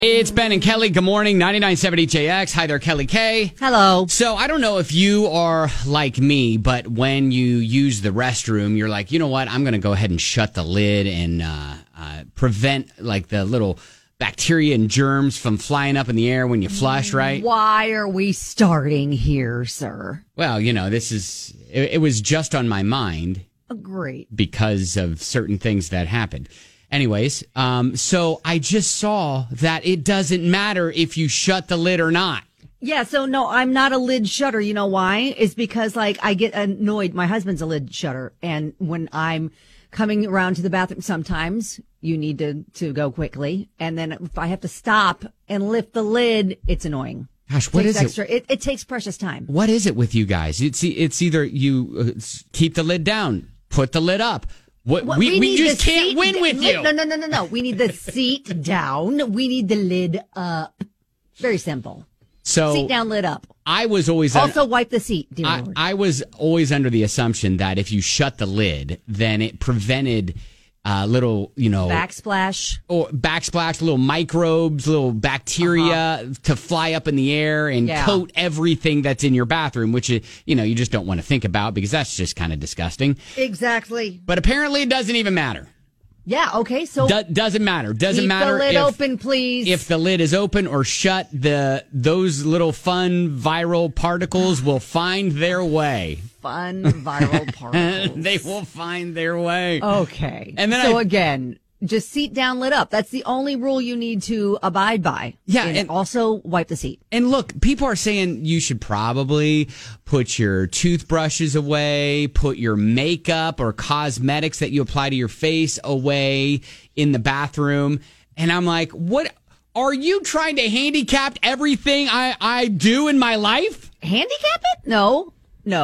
It's Ben and Kelly. Good morning. 99.7 HAX. Hi there, Kelly K. Hello. So I don't know if you are like me, but when you use the restroom, you're like, you know what? I'm going to go ahead and shut the lid and prevent like the little bacteria and germs from flying up in the air when you flush, right? Why are we starting here, sir? Well, you know, it was just on my mind. Great. Because of certain things that happened. Anyways, so I just saw that it doesn't matter if you shut the lid or not. Yeah, so no, I'm not a lid shutter. You know why? It's because like I get annoyed. My husband's a lid shutter, and when I'm coming around to the bathroom, sometimes you need to go quickly, and then if I have to stop and lift the lid, it's annoying. Gosh, what is it? It takes precious time. What is it with you guys? It's either you keep the lid down, put the lid up. We just can't win with you. No. We need the seat down. We need the lid up. Very simple. So seat down, lid up. I was always also wipe the seat, dear Lord. I was always under the assumption that if you shut the lid, then it prevented little, backsplash, little microbes, little bacteria to fly up in the air and coat everything that's in your bathroom, which you just don't want to think about because that's just kind of disgusting. Exactly. But apparently it doesn't even matter. Yeah. Okay. So doesn't matter. Doesn't matter. Keep the lid open, please. If the lid is open or shut, those little fun viral particles will find their way. Fun viral particles. They will find their way. Okay. And then again, just seat down, lid up. That's the only rule you need to abide by. Yeah. And also wipe the seat. And look, people are saying you should probably put your toothbrushes away, put your makeup or cosmetics that you apply to your face away in the bathroom. And I'm like, what? Are you trying to handicap everything I do in my life? Handicap it? No.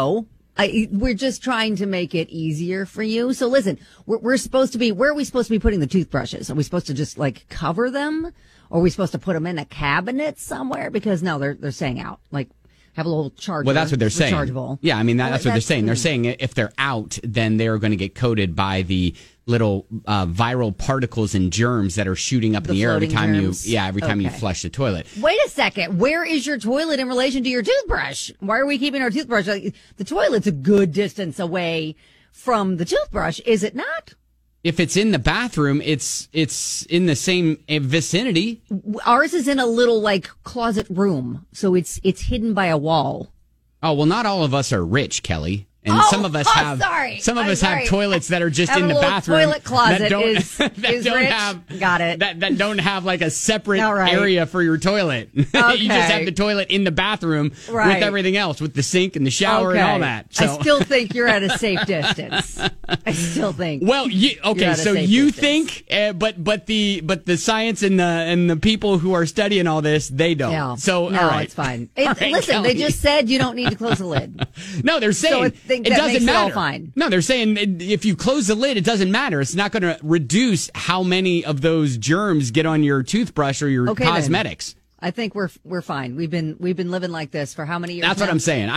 We're just trying to make it easier for you. So listen, we're supposed to be, where are we supposed to be putting the toothbrushes? Are we supposed to just like cover them? Or are we supposed to put them in a cabinet somewhere? Because no, they're saying out. Like, have a little charger. Well, that's what they're saying. Rechargeable. Yeah, I mean, that's what they're saying. They're saying if they're out, then they're going to get coated by the little viral particles and germs that are shooting up in the air every time you flush the toilet. Wait a second. Where is your toilet in relation to your toothbrush? Why are we keeping our toothbrush? The toilet's a good distance away from the toothbrush, is it not? If it's in the bathroom, it's in the same vicinity. Ours is in a little like closet room, so it's hidden by a wall. Oh, well, not all of us are rich, Kelly. And some of us have have toilets that are just in the bathroom. Toilet closet that don't, is rich. Got it. That don't have like a separate area for your toilet. Okay. You just have the toilet in the bathroom with everything else, with the sink and the shower and all that. So. I still think you're at a safe distance. I still think. Well, so you think, but the science and the people who are studying all this, they don't. Yeah. So no, all right. It's fine. Listen, Kelly. They just said you don't need to close the lid. No, they're saying. It doesn't matter. It all fine. No, they're saying if you close the lid, it doesn't matter. It's not going to reduce how many of those germs get on your toothbrush or your cosmetics. Then. I think we're fine. We've been living like this for how many years? That's now? what I'm saying.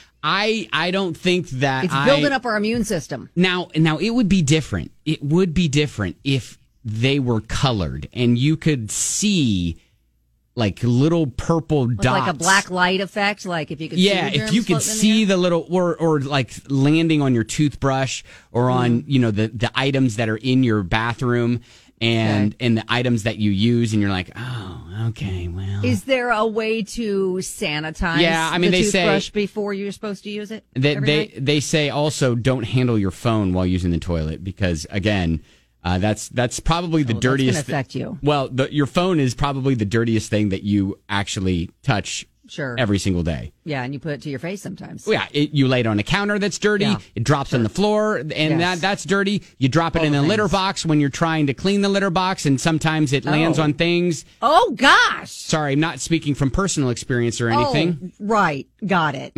I don't think that it's building up our immune system. Now it would be different. It would be different if they were colored and you could see like little purple dots. Like a black light effect, like if you could see the germs if you could see the little or like landing on your toothbrush or on, the items that are in your bathroom and the items that you use and you're like, "Oh, okay, well." Is there a way to sanitize the toothbrush before you're supposed to use it? They say also don't handle your phone while using the toilet because again, that's probably the dirtiest. That's gonna affect you. Well, your phone is probably the dirtiest thing that you actually touch every single day. Yeah, and you put it to your face sometimes. Yeah, you lay it on a counter that's dirty. Yeah, it drops on the floor, and that's dirty. You drop it in a litter box when you're trying to clean the litter box, and sometimes it lands on things. Oh, gosh. Sorry, I'm not speaking from personal experience or anything. Oh, right. Got it.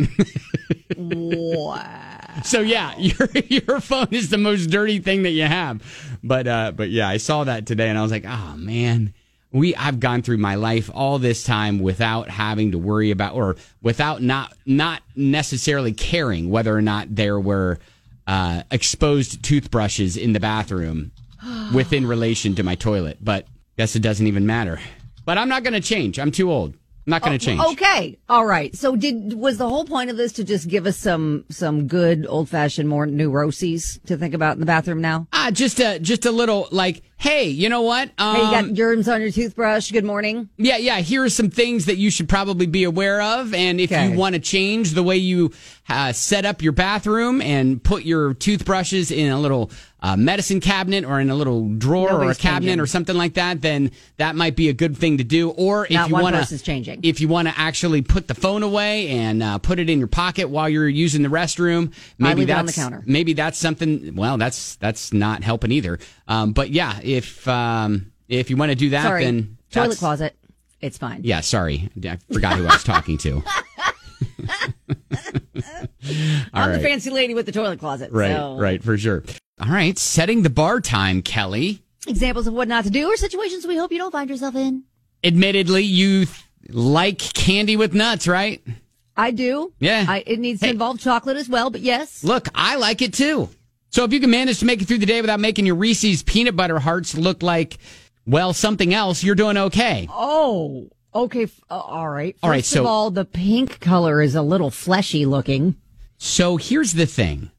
Wow. So yeah, your phone is the most dirty thing that you have. But yeah, I saw that today and I was like, oh man, I've gone through my life all this time without having to worry about or without not necessarily caring whether or not there were exposed toothbrushes in the bathroom within relation to my toilet. But I guess it doesn't even matter. But I'm not going to change. I'm too old. I'm not going to change. Okay. All right. So was the whole point of this to just give us some good old-fashioned more neuroses to think about in the bathroom now? Just a little like, hey, you know what? Hey, you got germs on your toothbrush. Good morning. Yeah. Here are some things that you should probably be aware of. And if you want to change the way you set up your bathroom and put your toothbrushes in a little medicine cabinet or in a little drawer or a cabinet or something like that, then that might be a good thing to do. Or if you want to, if you want to actually put the phone away and put it in your pocket while you're using the restroom, maybe that's on the counter. Maybe that's something. Well, that's not helping either. But yeah, if you want to do that, then toilet closet, it's fine. Yeah, sorry, I forgot who I was talking to. I'm the fancy lady with the toilet closet. Right, for sure. All right, setting the bar time, Kelly. Examples of what not to do or situations we hope you don't find yourself in. Admittedly, you like candy with nuts, right? I do. Yeah. It needs to involve chocolate as well, but yes. Look, I like it too. So if you can manage to make it through the day without making your Reese's peanut butter hearts look like, well, something else, you're doing okay. Oh, okay. All right. First of all, the pink color is a little fleshy looking. So here's the thing.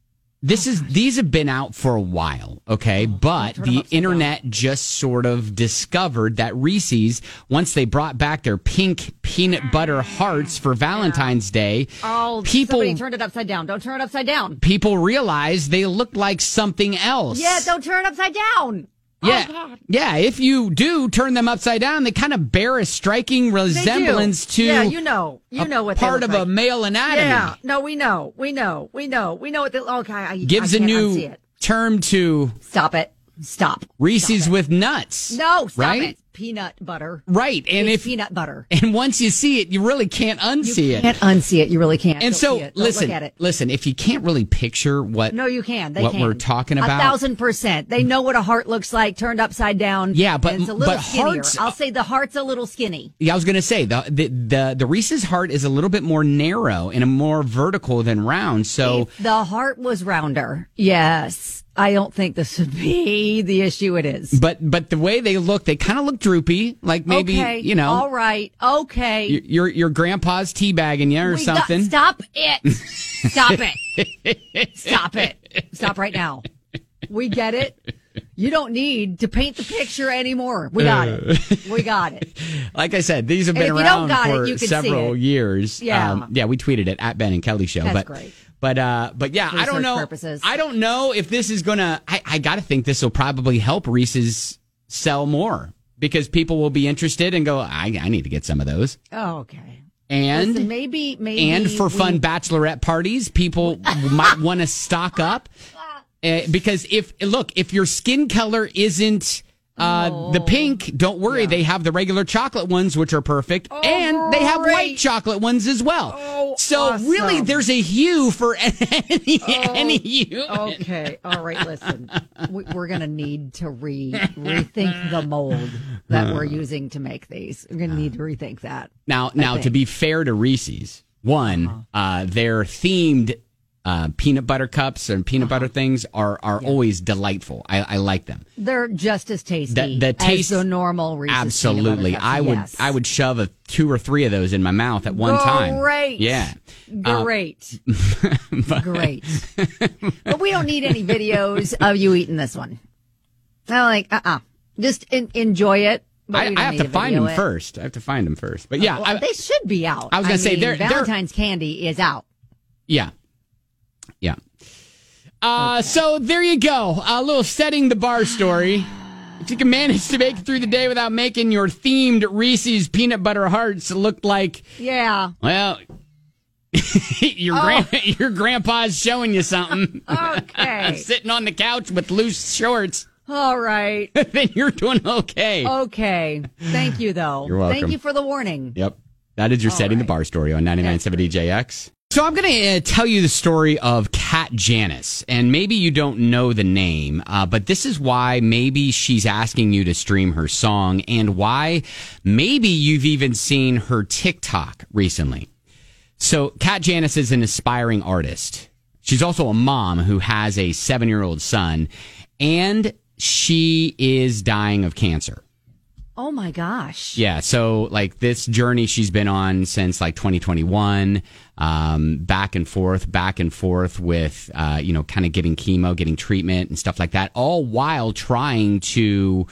These have been out for a while, okay? But the internet just sort of discovered that Reese's, once they brought back their pink peanut butter hearts for Valentine's Day, somebody turned it upside down. Don't turn it upside down. People realized they look like something else. Yeah, don't turn it upside down. Yeah, oh, yeah. If you do turn them upside down, they kind of bear a striking resemblance to you know what part of like. A male anatomy. Yeah, no, we know what they. Okay, gives a new term to Stop. Reese's with nuts. No, stop right? it. Peanut butter. Right. And it's peanut butter. And once you see it, you really can't unsee it. You can't unsee it. You really can't. And Don't so listen, if you can't really picture what you can. We're talking about. 1,000%. They know what a heart looks like turned upside down. Yeah, but it's a little skinnier. hearts, I'll say the heart's a little skinny. Yeah, I was going to say the Reese's heart is a little bit more narrow and a more vertical than round. So if the heart was rounder, yes. I don't think this would be the issue it is. But the way they look, they kind of look droopy, like maybe, all right, okay. Your grandpa's teabagging you or something. Stop it. Stop it. Stop it. Stop right now. We get it. You don't need to paint the picture anymore. We got it. We got it. Like I said, these have been around for several years. Yeah. We tweeted it at Ben and Kelly Show. That's great. But yeah, I don't know. Purposes. I don't know if this is gonna. I got to think this will probably help Reese's sell more because people will be interested and go, I need to get some of those. Oh, okay. And listen, maybe, and for fun bachelorette parties, people might want to stock up because if your skin color isn't the pink, don't worry. Yeah. They have the regular chocolate ones, which are perfect. And they have white chocolate ones as well. Oh, so awesome. Really, there's a hue for any hue. Okay. All right. Listen, we're going to need to rethink the mold that we're using to make these. We're going to need to rethink that. Now, to be fair to Reese's, they're themed peanut butter cups and peanut butter things are always delightful. I like them. They're just as tasty the taste, as the normal Reese's absolutely. Peanut butter cups. I would shove 2 or 3 of those in my mouth at one time. Great. Yeah. Great. Great. But we don't need any videos of you eating this one. I'm like, just enjoy it. I have to find them first. But yeah, they should be out. I was going to say Valentine's candy is out. Yeah. Yeah. So there you go. A little setting the bar story. If you can manage to make it through the day without making your themed Reese's peanut butter hearts look like, well, your grandpa's showing you something. Okay. Sitting on the couch with loose shorts. All right. Then you're doing okay. Okay. Thank you, though. You're welcome. Thank you for the warning. Yep. That is your setting the bar story on 99.7 DJX. So I'm going to tell you the story of Kat Janice, and maybe you don't know the name, but this is why maybe she's asking you to stream her song and why maybe you've even seen her TikTok recently. So Kat Janice is an aspiring artist. She's also a mom who has a 7-year-old son, and she is dying of cancer. Oh my gosh. Yeah, so like this journey she's been on since like 2021, back and forth with, kind of getting chemo, getting treatment and stuff like that, all while trying to,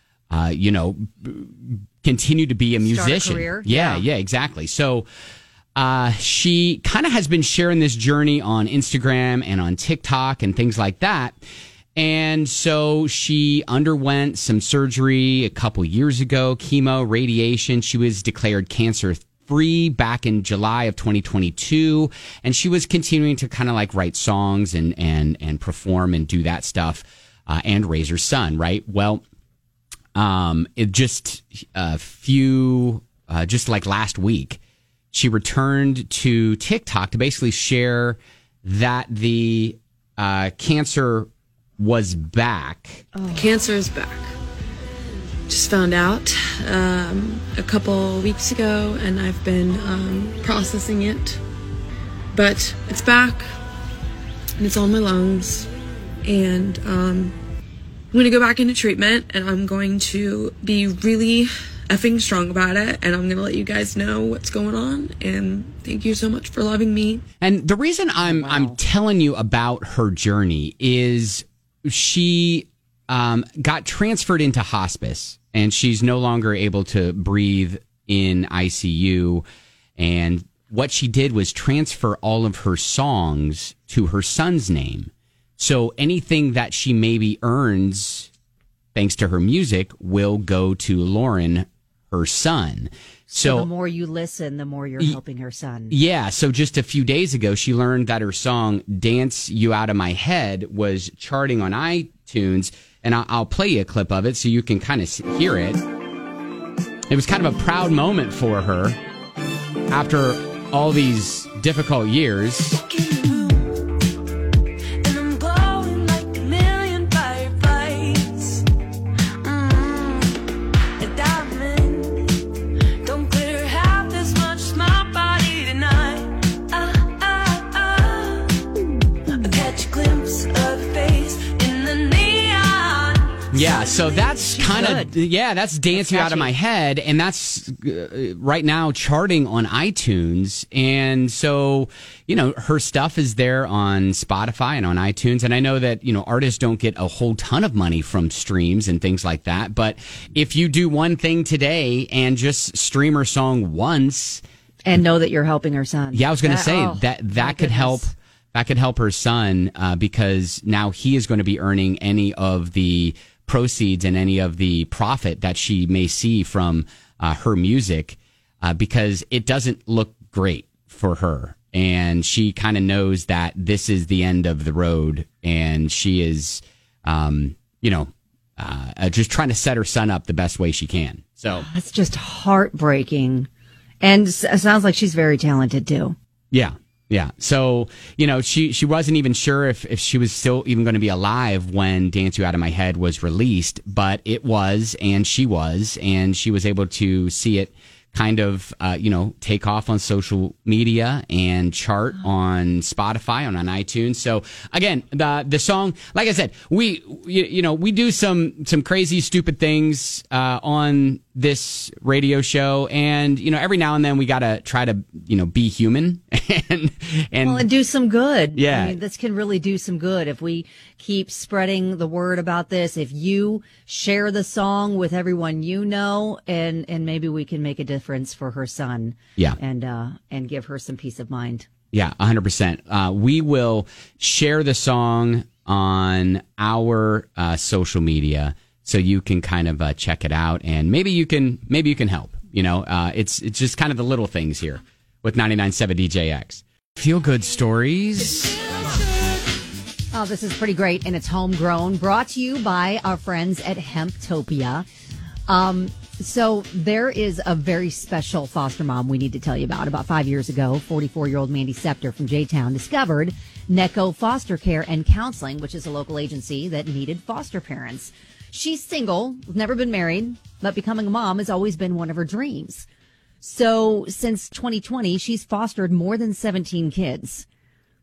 continue to be a musician. Start a career. Yeah, exactly. So she kind of has been sharing this journey on Instagram and on TikTok and things like that. And so she underwent some surgery a couple years ago, chemo, radiation. She was declared cancer-free back in July of 2022. And she was continuing to kind of like write songs and perform and do that stuff and raise her son, right? Well, it just just like last week, she returned to TikTok to basically share that the cancer was back. The cancer is back. Just found out a couple weeks ago, and I've been processing it. But it's back, and it's on my lungs. And I'm going to go back into treatment, and I'm going to be really effing strong about it, and I'm going to let you guys know what's going on. And thank you so much for loving me. And the reason I'm telling you about her journey is she got transferred into hospice, and she's no longer able to breathe in ICU. And what she did was transfer all of her songs to her son's name. So anything that she maybe earns, thanks to her music, will go to Lauren, her son. So the more you listen, the more you're helping her son. Yeah. So just a few days ago, she learned that her song "Dance You Out of My Head" was charting on iTunes, and I'll play you a clip of it so you can kind of hear it. It was kind of a proud moment for her after all these difficult years. Yeah, so that's kind of, that's Dance You Out of My Head, and that's right now charting on iTunes. And so, her stuff is there on Spotify and on iTunes. And I know that, artists don't get a whole ton of money from streams and things like that. But if you do one thing today and just stream her song once. And know that you're helping her son. Yeah, I was going to say that could help. That could help her son because now he is going to be earning any of the proceeds and any of the profit that she may see from her music because it doesn't look great for her. And she kind of knows that this is the end of the road, and she is, just trying to set her son up the best way she can. So that's just heartbreaking. And it sounds like she's very talented too. Yeah. Yeah. So, she wasn't even sure if she was still even going to be alive when Dance You Out of My Head was released, but it was, and she was able to see it kind of, take off on social media and chart on Spotify and on iTunes. So again, the song, like I said, we do some crazy, stupid things, on this radio show. And, every now and then we got to try to, be human and do some good. Yeah. I mean, this can really do some good if we keep spreading the word about this. If you share the song with everyone and maybe we can make a difference for her son. Yeah. And give her some peace of mind. Yeah, 100%. We will share the song on our social media so you can kind of check it out, and maybe you can help. It's just kind of the little things here with 99.7 DJX. Feel good stories. Oh, this is pretty great, and it's homegrown. Brought to you by our friends at Hemptopia. So there is a very special foster mom we need to tell you about. About 5 years ago, 44-year-old Mandy Scepter from J-Town discovered Necco Foster Care and Counseling, which is a local agency that needed foster parents. She's single, never been married, but becoming a mom has always been one of her dreams. So since 2020, she's fostered more than 17 kids.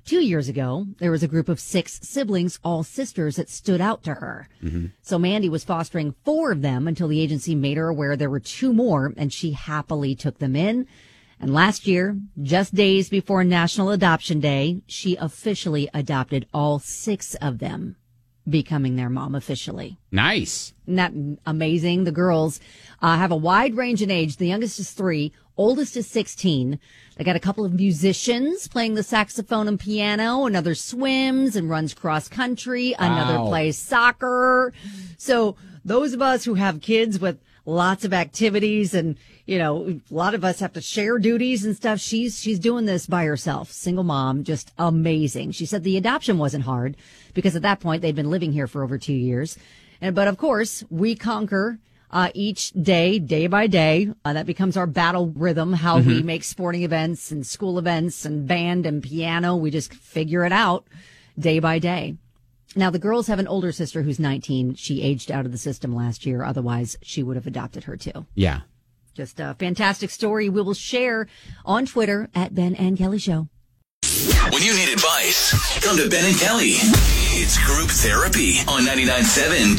2 years ago, there was a group of 6 siblings, all sisters, that stood out to her. So Mandy was fostering 4 of them until the agency made her aware there were 2 more, and she happily took them in. And last year, just days before National Adoption Day, she officially adopted all 6 of them, becoming their mom officially. Nice. Isn't that amazing? The girls have a wide range in age. The youngest is 3, oldest is 16. They got a couple of musicians playing the saxophone and piano. Another swims and runs cross country. Another Wow. plays soccer. So those of us who have kids with lots of activities and, you know, a lot of us have to share duties and stuff. She's doing this by herself. Single mom, just amazing. She said the adoption wasn't hard because at that point they'd been living here for over 2 years. But of course, we conquer each day, day by day. That becomes our battle rhythm, how we make sporting events and school events and band and piano. We just figure it out day by day. Now, the girls have an older sister who's 19. She aged out of the system last year. Otherwise, she would have adopted her too. Yeah. Just a fantastic story we will share on Twitter at Ben and Kelly Show. When you need advice, come to Ben and Kelly. It's group therapy on 99.7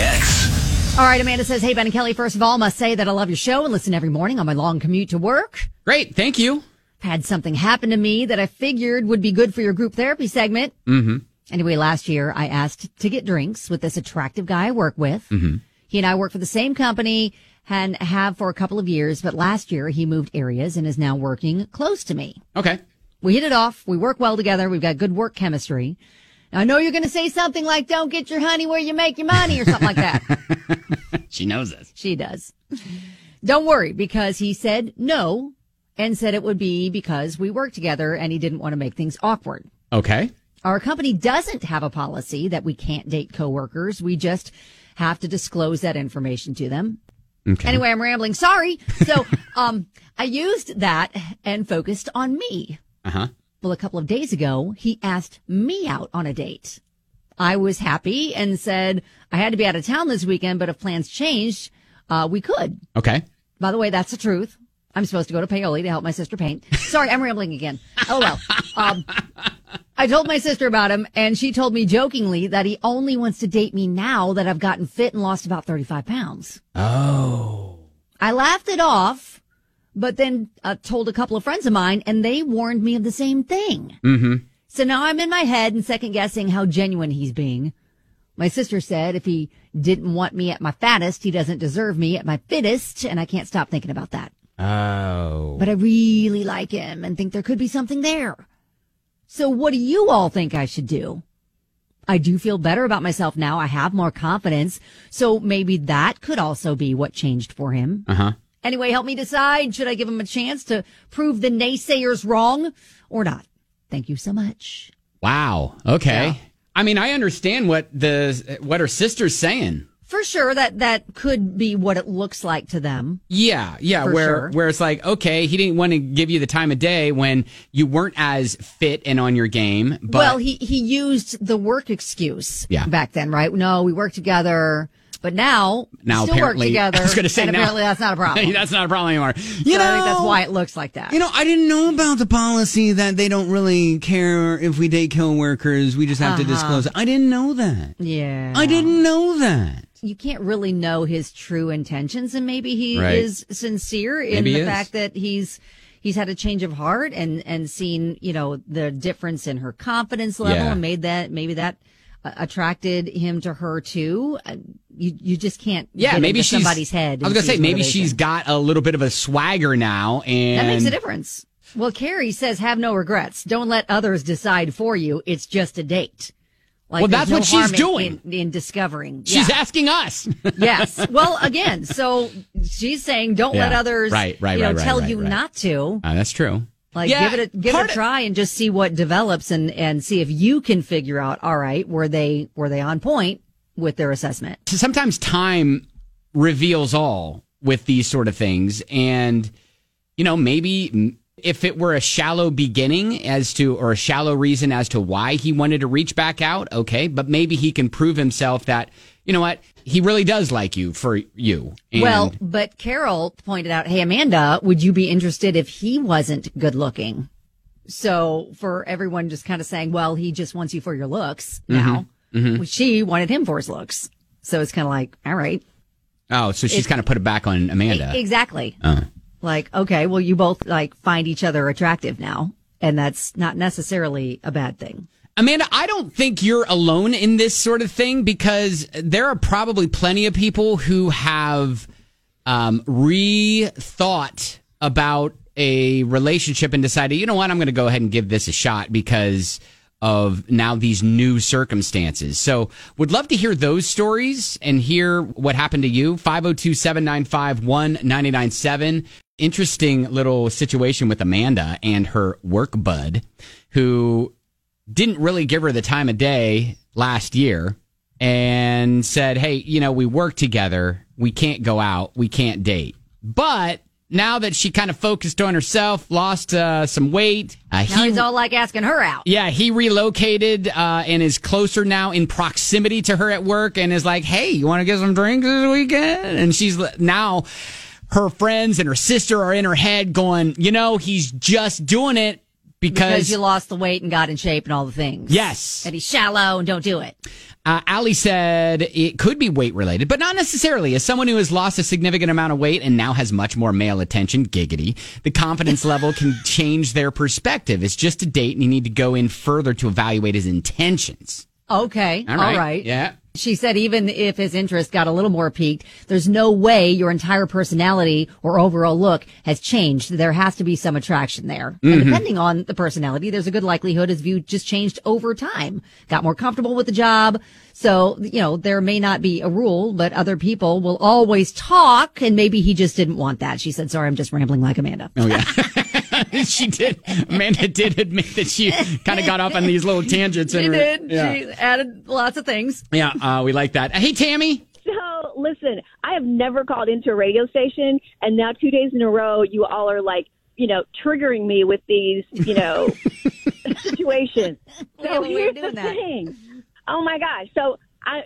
DJX. All right, Amanda says, hey, Ben and Kelly, first of all, must say that I love your show and listen every morning on my long commute to work. Great. Thank you. Had something happen to me that I figured would be good for your group therapy segment. Anyway, last year I asked to get drinks with this attractive guy I work with. He and I work for the same company and have for a couple of years, but last year he moved areas and is now working close to me. Okay. We hit it off. We work well together. We've got good work chemistry. Now, I know you're going to say something like, don't get your honey where you make your money or something like that. She knows this. She does. Don't worry, because he said no and said it would be because we work together and he didn't want to make things awkward. Okay. Our company doesn't have a policy that we can't date coworkers. We just have to disclose that information to them. Okay. Anyway, I'm rambling. Sorry. So, I used that and focused on me. Uh-huh. Well, a couple of days ago, he asked me out on a date. I was happy and said I had to be out of town this weekend, but if plans changed, we could. Okay. By the way, that's the truth. I'm supposed to go to Paoli to help my sister paint. Sorry, I'm rambling again. Oh, well. I told my sister about him, and she told me jokingly that he only wants to date me now that I've gotten fit and lost about 35 pounds. Oh. I laughed it off, but then told a couple of friends of mine, and they warned me of the same thing. So now I'm in my head and second guessing how genuine he's being. My sister said if he didn't want me at my fattest, he doesn't deserve me at my fittest, and I can't stop thinking about that. Oh. But I really like him and think there could be something there. So what do you all think I should do? I do feel better about myself now. I have more confidence. So maybe that could also be what changed for him. Uh-huh. Anyway, help me decide. Should I give him a chance to prove the naysayers wrong or not? Thank you so much. Wow. Okay. Yeah. I mean, I understand what her sister's saying. For sure, that could be what it looks like to them. Yeah, For sure. where it's like, okay, he didn't want to give you the time of day when you weren't as fit and on your game. But Well, he used the work excuse back then, right? No, we work together, but now we still work apparently, together. I was going to say, and now, apparently that's not a problem. That's not a problem anymore. So I think that's why it looks like that. I didn't know about the policy that they don't really care if we date coworkers. We just have to disclose it. I didn't know that. Yeah. I didn't know that. You can't really know his true intentions, and maybe he Right. is sincere in Maybe he the is. fact that he's had a change of heart and seen, the difference in her confidence level Yeah. and maybe that attracted him to her too. You just can't get maybe into she's somebody's head. I was and going to see say his maybe motivation. she's got a little bit of a swagger now, and That makes a difference. Well, Carrie says, have no regrets. Don't let others decide for you. It's just a date. Like, Well, there's that's what she's harm doing. in discovering. She's Yeah. asking us. Yes. Well, again, so she's saying don't let Yeah. others Right, tell right, you right. not to. That's true. Like Yeah, give it a try and just see what develops and see if you can figure out, all right, were they on point with their assessment? Sometimes time reveals all with these sort of things, and maybe if it were a shallow beginning or a shallow reason as to why he wanted to reach back out, okay, but maybe he can prove himself that, you know what, he really does like you for you. And Well, but Carol pointed out, hey, Amanda, would you be interested if he wasn't good looking? So for everyone just kind of saying, well, he just wants you for your looks now. She wanted him for his looks. So it's kind of like, all right. Oh, so she's kind of put it back on Amanda. Exactly. Like, okay, well, you both like find each other attractive now. And that's not necessarily a bad thing. Amanda, I don't think you're alone in this sort of thing because there are probably plenty of people who have rethought about a relationship and decided, you know what, I'm going to go ahead and give this a shot because of now these new circumstances. So would love to hear those stories and hear what happened to you. 502-795-1997. Interesting little situation with Amanda and her work bud who didn't really give her the time of day last year and said, hey, you know, we work together. We can't go out. We can't date. But now that she kind of focused on herself, lost some weight. Now he's all like asking her out. Yeah, he relocated and is closer now in proximity to her at work and is like, hey, you want to get some drinks this weekend? And she's now, her friends and her sister are in her head going, you know, he's just doing it because you lost the weight and got in shape and all the things. Yes. And he's shallow and don't do it. Allie said it could be weight related, but not necessarily. As someone who has lost a significant amount of weight and now has much more male attention, giggity, the confidence level can change their perspective. It's just a date and you need to go in further to evaluate his intentions. Okay. All right. Yeah. She said even if his interest got a little more piqued, there's no way your entire personality or overall look has changed. There has to be some attraction there. And depending on the personality, there's a good likelihood his view just changed over time. Got more comfortable with the job. So, you know, there may not be a rule, but other people will always talk, and maybe he just didn't want that. She said, sorry, I'm just rambling like Amanda. Oh, yeah. She did. Amanda did admit that she kind of got off on these little tangents. She did. Yeah. She added lots of things. Yeah, we like that. Hey, Tammy. So, listen, I have never called into a radio station, and now 2 days in a row, you all are like, you know, triggering me with these, you know, situations. So here's the thing. Oh, my gosh. So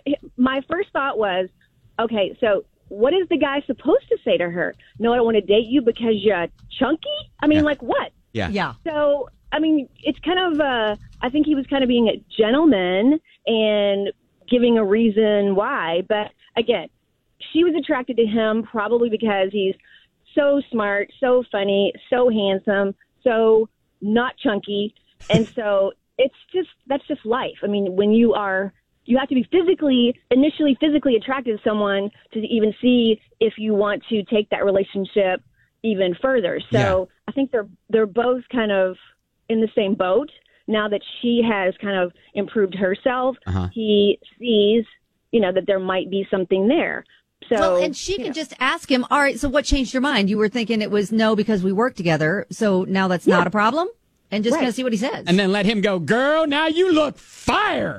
my first thought was, okay, so what is the guy supposed to say to her? No, I don't want to date you because you're chunky? I mean, like what? Yeah. So, I mean, it's kind of, I think he was kind of being a gentleman and giving a reason why. But again, she was attracted to him probably because he's so smart, so funny, so handsome, so not chunky. And so that's just life. I mean, when you have to be initially physically attracted to someone to even see if you want to take that relationship even further. So I think they're both kind of in the same boat. Now that she has kind of improved herself, he sees, you know, that there might be something there. So, well, and she could just ask him, all right, so what changed your mind? You were thinking it was no because we work together. So now that's not a problem? And just kind of see what he says. And then let him go, girl, now you look fire.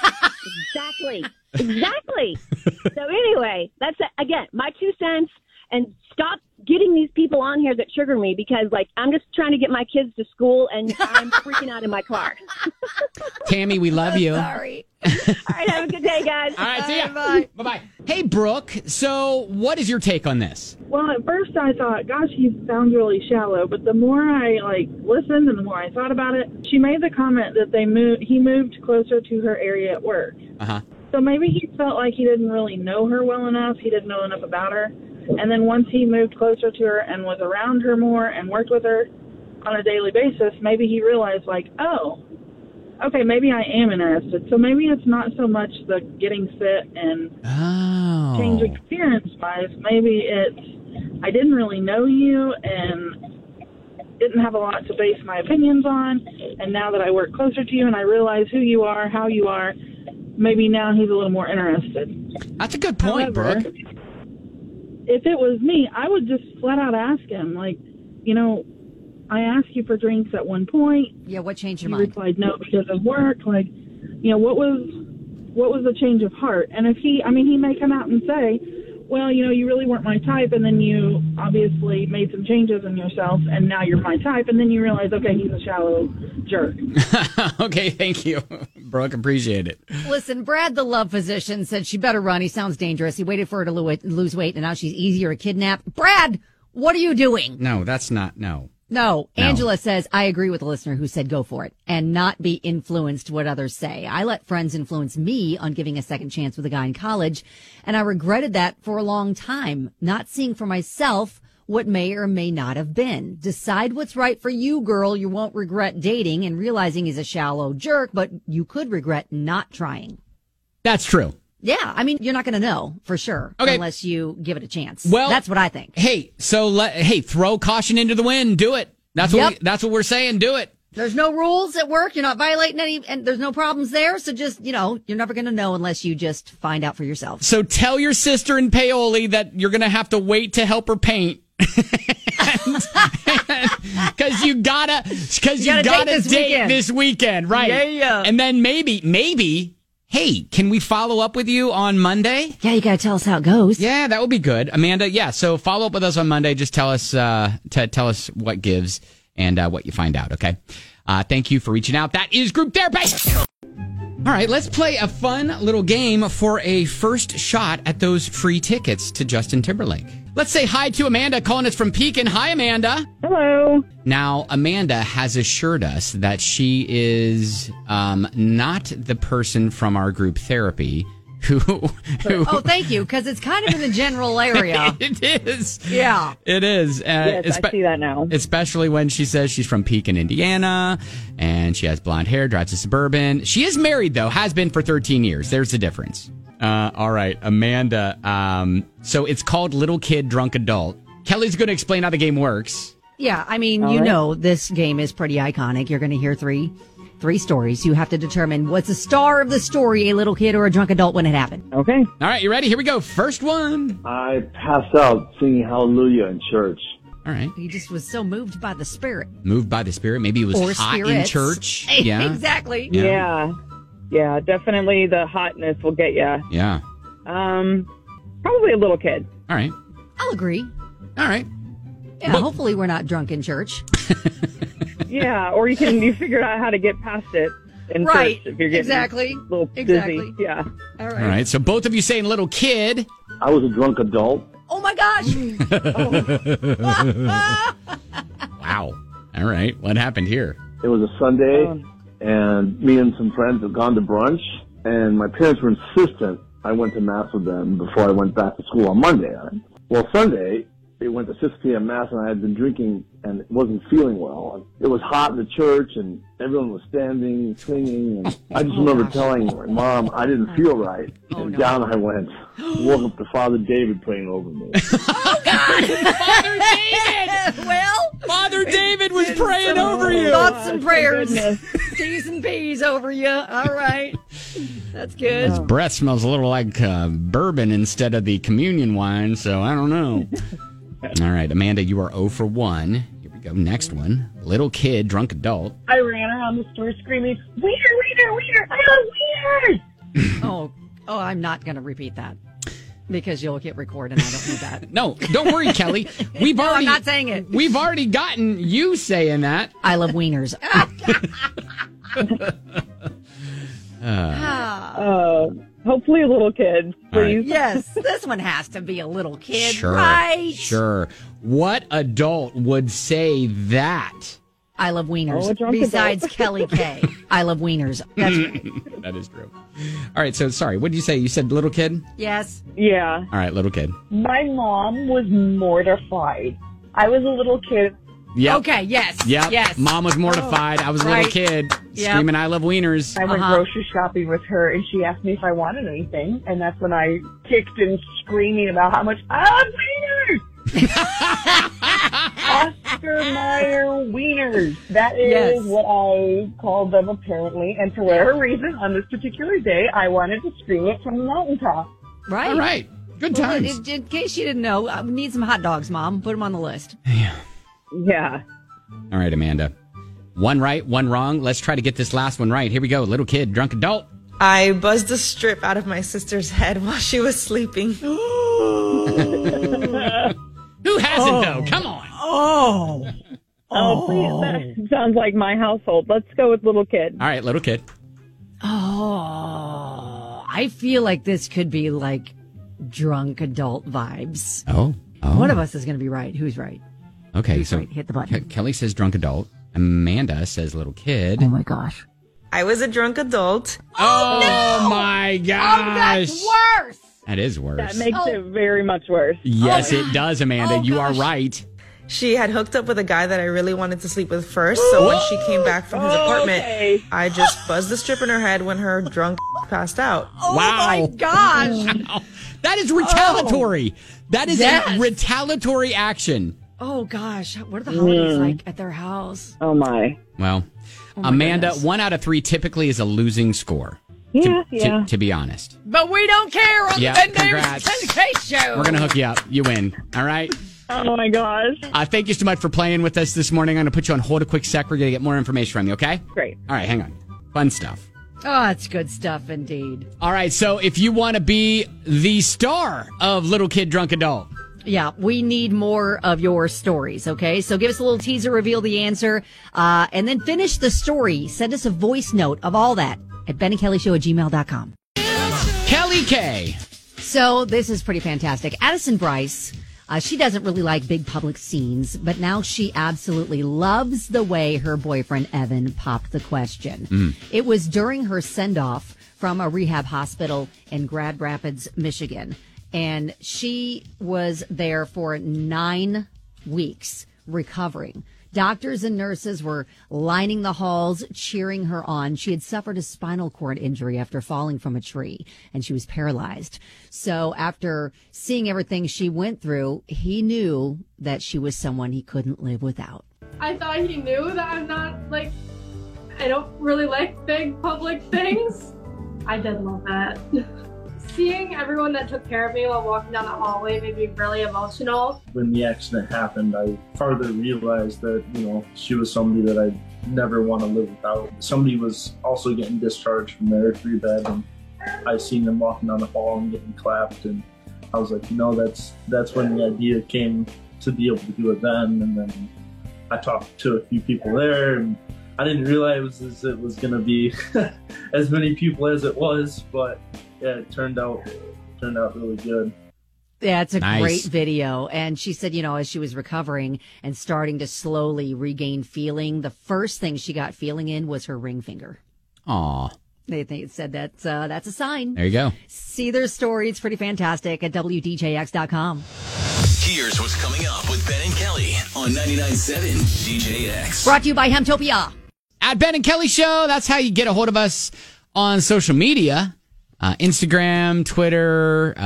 Exactly. So anyway, that's, again, my 2 cents. And stop getting these people on here that trigger me because, like, I'm just trying to get my kids to school and I'm freaking out in my car. Tammy, we love you. Sorry. All right, have a good day, guys. All right, see ya. Bye. Bye-bye. Hey, Brooke, so what is your take on this? Well, at first I thought, gosh, he sounds really shallow. But the more I, listened and the more I thought about it, she made the comment that he moved closer to her area at work. Uh-huh. So maybe he felt like he didn't really know her well enough. He didn't know enough about her. And then once he moved closer to her and was around her more and worked with her on a daily basis, maybe he realized, like, oh, okay, maybe I am interested. So maybe it's not so much the getting fit and change appearance-wise. Maybe it's I didn't really know you and didn't have a lot to base my opinions on. And now that I work closer to you and I realize who you are, how you are, maybe now he's a little more interested. That's a good point, However, Brooke. If it was me, I would just flat out ask him, like, you know, I asked you for drinks at one point. Yeah, what changed your you mind? replied no because of work. Like, you know, what was the change of heart? And if he may come out and say, well, you know, you really weren't my type, and then you obviously made some changes in yourself, and now you're my type, and then you realize, okay, he's a shallow jerk. Okay, thank you, Brooke. Appreciate it. Listen, Brad, the love physician, said she better run. He sounds dangerous. He waited for her to lose weight, and now she's easier to kidnap. Brad, what are you doing? No, that's not, no. No. No. Angela says, I agree with the listener who said go for it and not be influenced what others say. I let friends influence me on giving a second chance with a guy in college, and I regretted that for a long time, not seeing for myself what may or may not have been. Decide what's right for you, girl. You won't regret dating and realizing he's a shallow jerk, but you could regret not trying. That's true. Yeah, I mean, you're not going to know for sure unless you give it a chance. Well, that's what I think. Hey, throw caution into the wind. Do it. That's what we're saying. Do it. There's no rules at work. You're not violating any, and there's no problems there. So just, you're never going to know unless you just find out for yourself. So tell your sister in Paoli that you're going to have to wait to help her paint. Because you gotta date this weekend, right? Yeah. And then maybe. Hey, can we follow up with you on Monday? Yeah, you got to tell us how it goes. Yeah, that would be good. Amanda, yeah, so follow up with us on Monday. Just tell us tell us what gives and what you find out, okay? Thank you for reaching out. That is Group Therapy. All right, let's play a fun little game for a first shot at those free tickets to Justin Timberlake. Let's say hi to Amanda calling us from Pekin. Hi, Amanda. Hello. Now, Amanda has assured us that she is not the person from our group therapy who Oh, thank you, because it's kind of in the general area. It is. Yeah. It is. Yes, I see that now. Especially when she says she's from Pekin, Indiana, and she has blonde hair, drives a Suburban. She is married, though, has been for 13 years. There's the difference. All right, Amanda. So it's called Little Kid, Drunk Adult. Kelly's going to explain how the game works. Yeah, I mean, this game is pretty iconic. You're going to hear three stories. You have to determine what's the star of the story, a little kid or a drunk adult when it happened. Okay. All right, you ready? Here we go. First one. I passed out singing Hallelujah in church. All right. He just was so moved by the Spirit. Moved by the Spirit. Maybe it was or hot spirits. in church. Yeah. Exactly. Yeah, definitely the hotness will get you. Yeah. Probably a little kid. All right. I'll agree. All right. Yeah, hopefully we're not drunk in church. Yeah, or you figured out how to get past it in church if you're getting a little dizzy. Yeah. All right. All right. So both of you saying little kid. I was a drunk adult. Oh my gosh. Wow. All right. What happened here? It was a Sunday, and me and some friends had gone to brunch, and my parents were insistent I went to Mass with them before I went back to school on Monday. Well, Sunday, it went to 6 p.m. Mass, and I had been drinking and wasn't feeling well. It was hot in the church, and everyone was standing, singing, and I just remember telling my mom I didn't feel right, and down I went. Woke up to Father David praying over me. Oh, God! Father David! Well, Father David was praying over you. Thoughts and prayers. T's and P's over you. All right. That's good. His breath smells a little like bourbon instead of the communion wine, so I don't know. All right, Amanda, you are 0 for 1. Here we go. Next one. Little kid, drunk adult. I ran around the store screaming, "Wiener, wiener, wiener! I love wieners!" Oh, I'm not going to repeat that because you'll hit record and I don't need that. No, don't worry, Kelly. I'm not saying it. We've already gotten you saying that. I love wieners. Hopefully a little kid, please. Right. Yes, this one has to be a little kid, Sure, right? Sure. What adult would say that? I love wieners. Oh, a drunk Besides adult. Kelly K. I love wieners. That's right. That is true. All right, so sorry, what did you say? You said little kid? Yes. Yeah. All right, little kid. My mom was mortified. I was a little kid. Yep. Okay, yes. Yep. Yes. Mom was mortified. I was a little Right. kid Yep. screaming, I love wieners. I went Uh-huh. grocery shopping with her, and she asked me if I wanted anything, and that's when I kicked and screaming about how much I love wieners. Oscar Mayer wieners. That is Yes. what I called them apparently, and for whatever reason, on this particular day, I wanted to scream it from the mountaintop. Right. All right. Good Well, times. in case you didn't know, we need some hot dogs, Mom. Put them on the list. Yeah. All right, Amanda. One right, one wrong. Let's try to get this last one right. Here we go. Little kid, drunk adult. I buzzed the strip out of my sister's head while she was sleeping. Who hasn't, though? Come on. Oh, please. That sounds like my household. Let's go with little kid. All right, little kid. Oh, I feel like this could be like drunk adult vibes. Oh. One of us is going to be right. Who's right? Okay, Who's so right? Hit the button. Kelly says drunk adult. Amanda says little kid. Oh my gosh. I was a drunk adult. Oh my gosh. Oh, that's worse. That is worse. That makes it very much worse. Yes, it does, Amanda. Oh, you are gosh. right. She had hooked up with a guy that I really wanted to sleep with first. So when she came back from his apartment, okay. I just buzzed the strip in her head when her drunk passed out. Oh Wow. my gosh. Wow. That is retaliatory. That is Yes. a retaliatory action. Oh gosh. What are the holidays like at their house? Oh, my. Well, my Amanda, goodness. 1 out of 3 typically is a losing score. To be honest. But we don't care on Yeah, the Ben congrats. Davis K Show. We're going to hook you up. You win. All right? Oh, my gosh. Thank you so much for playing with us this morning. I'm going to put you on hold a quick sec. We're going to get more information from you, okay? Great. All right, hang on. Fun stuff. Oh, that's good stuff indeed. All right, so if you want to be the star of Little Kid Drunk Adult, Yeah, we need more of your stories, okay? So give us a little teaser, reveal the answer, and then finish the story. Send us a voice note of all that at BenandKellyShow@gmail.com. Kelly K. So this is pretty fantastic. Addison Bryce, she doesn't really like big public scenes, but now she absolutely loves the way her boyfriend Evan popped the question. It was during her send-off from a rehab hospital in Grand Rapids, Michigan. And she was there for 9 weeks recovering. Doctors and nurses were lining the halls, cheering her on. She had suffered a spinal cord injury after falling from a tree, and she was paralyzed. So after seeing everything she went through, he knew that she was someone he couldn't live without. I thought he knew that I'm not, like, I don't really like big public things. I did love that. Seeing everyone that took care of me while walking down the hallway made me really emotional. When the accident happened, I further realized that, she was somebody that I'd never want to live without. Somebody was also getting discharged from their rehab, and I seen them walking down the hall and getting clapped, and I was like, that's when the idea came to be able to do it then. And then I talked to a few people there, and I didn't realize it was going to be as many people as it was, but yeah, it turned out really good. Yeah, it's a Nice. great video. And she said, as she was recovering and starting to slowly regain feeling, the first thing she got feeling in was her ring finger. Aw, They said that's a sign. there you go. See their story. It's pretty fantastic at WDJX.com. Here's what's coming up with Ben and Kelly on 99.7 DJX. Brought to you by Hemtopia. At Ben and Kelly Show, that's how you get a hold of us on social media. Instagram, Twitter,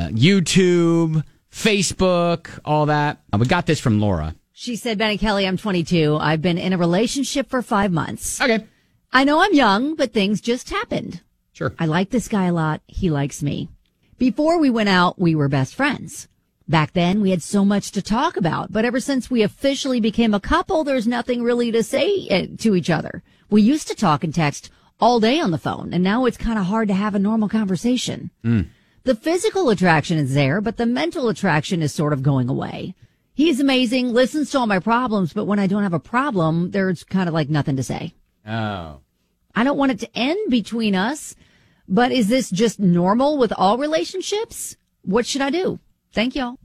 YouTube, Facebook, all that. We got this from Laura. She said, Ben and Kelly, I'm 22. I've been in a relationship for 5 months. Okay. I know I'm young, but things just happened. Sure. I like this guy a lot. He likes me. Before we went out, we were best friends. Back then, we had so much to talk about, but ever since we officially became a couple, there's nothing really to say to each other. We used to talk and text all day on the phone, and now it's kind of hard to have a normal conversation. The physical attraction is there, but the mental attraction is sort of going away. He's amazing, listens to all my problems, but when I don't have a problem, there's kind of like nothing to say. Oh. I don't want it to end between us, but is this just normal with all relationships? What should I do? Thank y'all.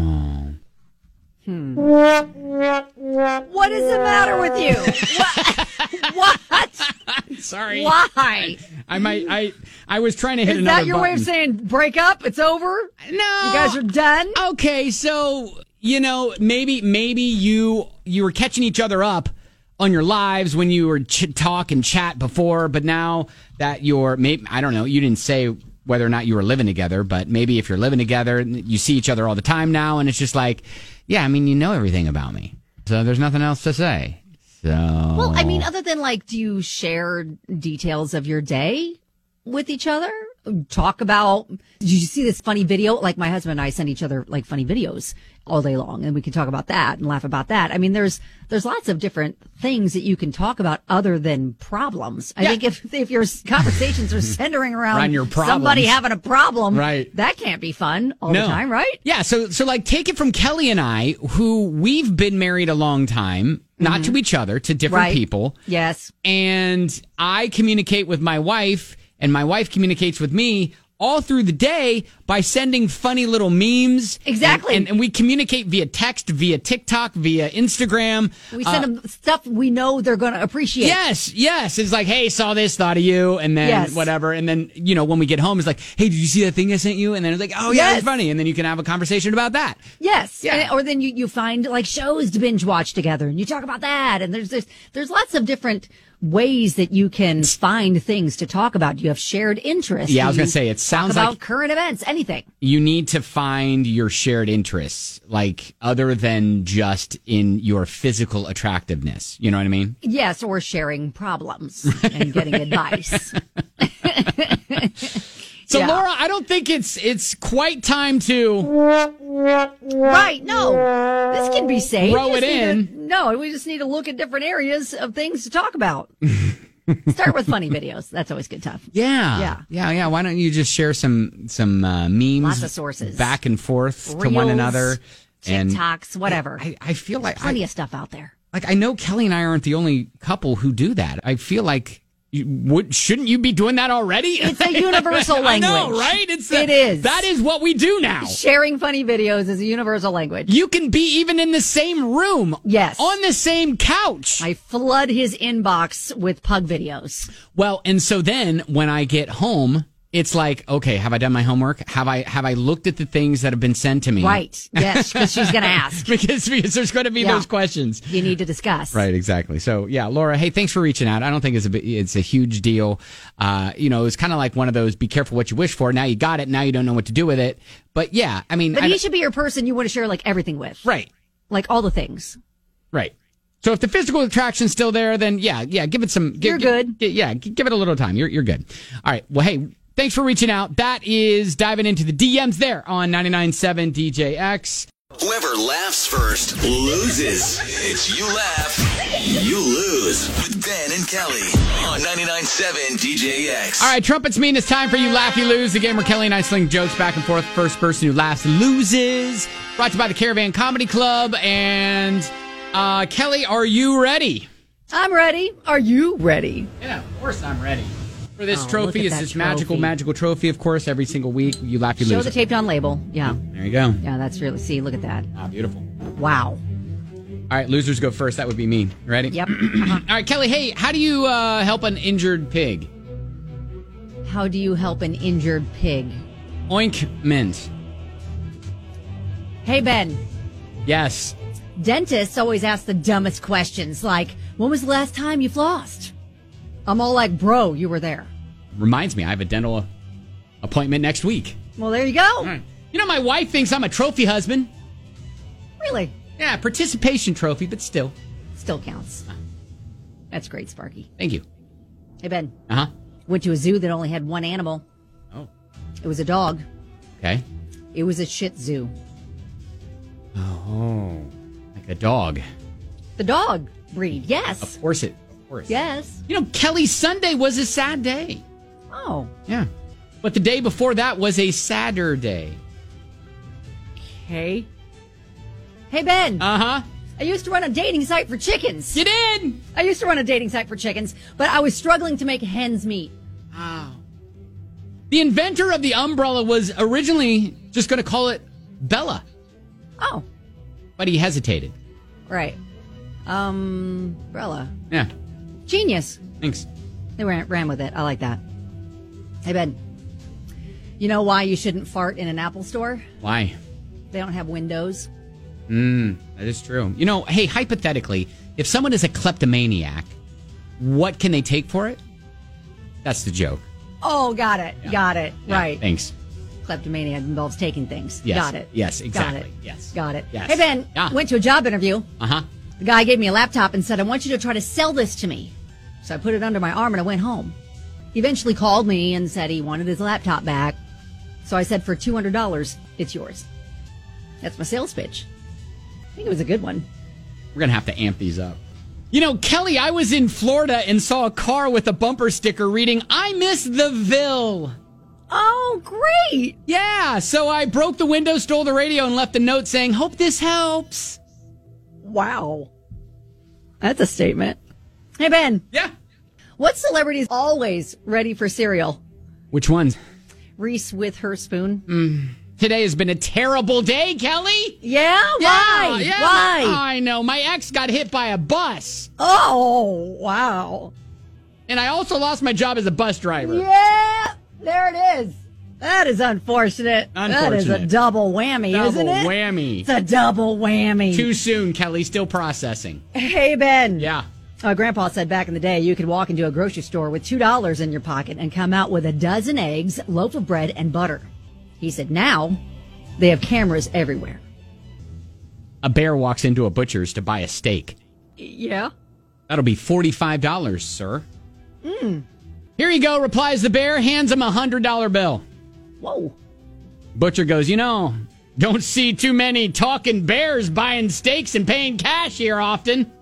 What is the matter with you? What? Sorry. Why? I was trying to hit Is another that your button. way of saying break up? It's over? No. You guys are done? Okay, so, maybe you were catching each other up on your lives when you were talk and chat before, but now that I don't know, you didn't say whether or not you were living together, but maybe if you're living together, you see each other all the time now, and it's just like, yeah, you know everything about me. So there's nothing else to say. So. Well, other than do you share details of your day with each other? Talk about, did you see this funny video? Like my husband and I send each other funny videos all day long, and we can talk about that and laugh about that. There's lots of different things that you can talk about other than problems. I think if your conversations are centering around your problems, somebody having a problem, right, that can't be fun all the time, right? Yeah. So take it from Kelly and I, who we've been married a long time, not to each other, to different people. Yes. And I communicate with my wife, and my wife communicates with me all through the day by sending funny little memes. Exactly. And we communicate via text, via TikTok, via Instagram. We send them stuff we know they're going to appreciate. Yes. It's like, hey, saw this, thought of you, and then whatever. And then, when we get home, it's like, hey, did you see that thing I sent you? And then it's like, oh, yeah, it's funny. And then you can have a conversation about that. Yes. Yeah. Or then you find like shows to binge watch together and you talk about that. And there's lots of different ways that you can find things to talk about. You have shared interests. Yeah, I was going to say, it sounds about like current events, anything. You need to find your shared interests, like other than just in your physical attractiveness. You know what I mean? Yes, or sharing problems and getting advice. So, Laura, I don't think it's quite time to... Right, no. This can be safe. Throw it in. We just need to look at different areas of things to talk about. Start with funny videos. That's always good stuff. Yeah. Why don't you just share some memes? Lots of sources. Back and forth Reels, to one another. TikToks, whatever. I feel like... Plenty of stuff out there. Like, I know Kelly and I aren't the only couple who do that. I feel like... shouldn't you be doing that already? It's a universal language. I know, right? It is. That is what we do now. Sharing funny videos is a universal language. You can be even in the same room. Yes. On the same couch. I flood his inbox with pug videos. Well, and so then when I get home, it's like, okay, have I done my homework? Have I looked at the things that have been sent to me? Right. Yes, because she's going to ask. because there's going to be those questions. You need to discuss. Right, exactly. So, yeah, Laura, hey, thanks for reaching out. I don't think it's a huge deal. It's kind of like one of those, be careful what you wish for. Now you got it. Now you don't know what to do with it. But, yeah, I mean. But he should be your person you want to share, like, everything with. Right. Like, all the things. Right. So if the physical attraction's still there, then, yeah, give it some. You're good. Give it a little time. You're good. All right. Well, hey. Thanks for reaching out. That is diving into the DMs there on 99.7 DJX. Whoever laughs first loses. It's You Laugh, You Lose with Ben and Kelly on 99.7 DJX. All right, trumpets mean it's time for You Laugh, You Lose, the game where Kelly and I sling jokes back and forth. First person who laughs loses. Brought to you by the Caravan Comedy Club. And Kelly, are you ready? I'm ready. Are you ready? Yeah, of course I'm ready. For this trophy is this magical trophy, of course, every single week. You laugh, you lose. Show the taped on label. Yeah. There you go. Yeah, that's really, see, look at that. Ah, beautiful. Wow. All right, losers go first. That would be me. Ready? Yep. All right, Kelly, hey, how do you help an injured pig? How do you help an injured pig? Ointment. Hey, Ben. Yes. Dentists always ask the dumbest questions, like, when was the last time you flossed? I'm all like, bro, you were there. Reminds me, I have a dental appointment next week. Well, there you go. All right. My wife thinks I'm a trophy husband. Really? Yeah, participation trophy, but still. Still counts. That's great, Sparky. Thank you. Hey, Ben. Uh-huh. Went to a zoo that only had one animal. Oh. It was a dog. Okay. It was a Shih Tzu. Oh. Like a dog. The dog breed, yes. Of course. Yes. Kelly's Sunday was a sad day. Oh. Yeah. But the day before that was a sadder day. Okay. Hey, Ben. Uh-huh. I used to run a dating site for chickens. You did? I used to run a dating site for chickens, but I was struggling to make hens meet. Wow. The inventor of the umbrella was originally just going to call it Bella. Oh. But he hesitated. Right. Umbrella. Yeah. Genius. Thanks. They ran with it. I like that. Hey, Ben. You know why you shouldn't fart in an Apple store? Why? They don't have windows. That is true. Hey, hypothetically, if someone is a kleptomaniac, what can they take for it? That's the joke. Oh, got it. Yeah. Got it. Yeah, right. Thanks. Kleptomania involves taking things. Yes. Got it. Yes, exactly. Got it. Yes. Got it. Yes. Hey, Ben. Yeah. Went to a job interview. Uh-huh. The guy gave me a laptop and said, I want you to try to sell this to me. So I put it under my arm and I went home. He eventually called me and said he wanted his laptop back. So I said, for $200, it's yours. That's my sales pitch. I think it was a good one. We're going to have to amp these up. Kelly, I was in Florida and saw a car with a bumper sticker reading, I miss the Ville. Oh, great. Yeah, so I broke the window, stole the radio, and left a note saying, hope this helps. Wow. That's a statement. Hey, Ben. Yeah? What celebrity is always ready for cereal? Which ones? Reese with her spoon. Today has been a terrible day, Kelly. Yeah? Why? Yeah, Why? I know. My ex got hit by a bus. Oh, wow. And I also lost my job as a bus driver. Yeah, there it is. That is unfortunate. That is a double whammy, isn't it? Double whammy. It's a double whammy. Too soon, Kelly. Still processing. Hey, Ben. Yeah. Grandpa said back in the day you could walk into a grocery store with $2 in your pocket and come out with a dozen eggs, loaf of bread, and butter. He said now they have cameras everywhere. A bear walks into a butcher's to buy a steak. Yeah. That'll be $45, sir. Here you go, replies the bear, hands him a $100 bill. Whoa. Butcher goes, don't see too many talking bears buying steaks and paying cash here often.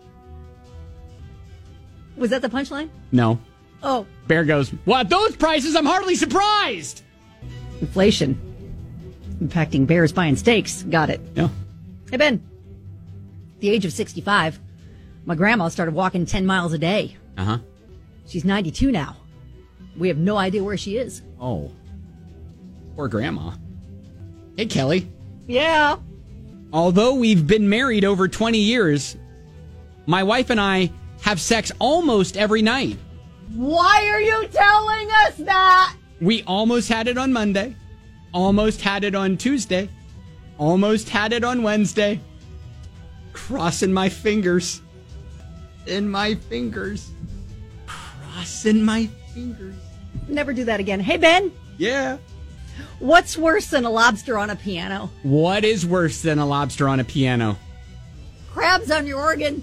Was that the punchline? No. Oh. Bear goes, well, at those prices, I'm hardly surprised. Inflation. Impacting bears buying steaks. Got it. Yeah. Hey, Ben. At the age of 65, my grandma started walking 10 miles a day. Uh-huh. She's 92 now. We have no idea where she is. Oh. Poor grandma. Hey, Kelly. Yeah. Although we've been married over 20 years, my wife and I have sex almost every night. Why are you telling us that? We almost had it on Monday, almost had it on Tuesday, almost had it on Wednesday. Crossing my fingers. In my fingers. Crossing my fingers. Never do that again. Hey, Ben. Yeah. What's worse than a lobster on a piano? What is worse than a lobster on a piano? Crabs on your organ.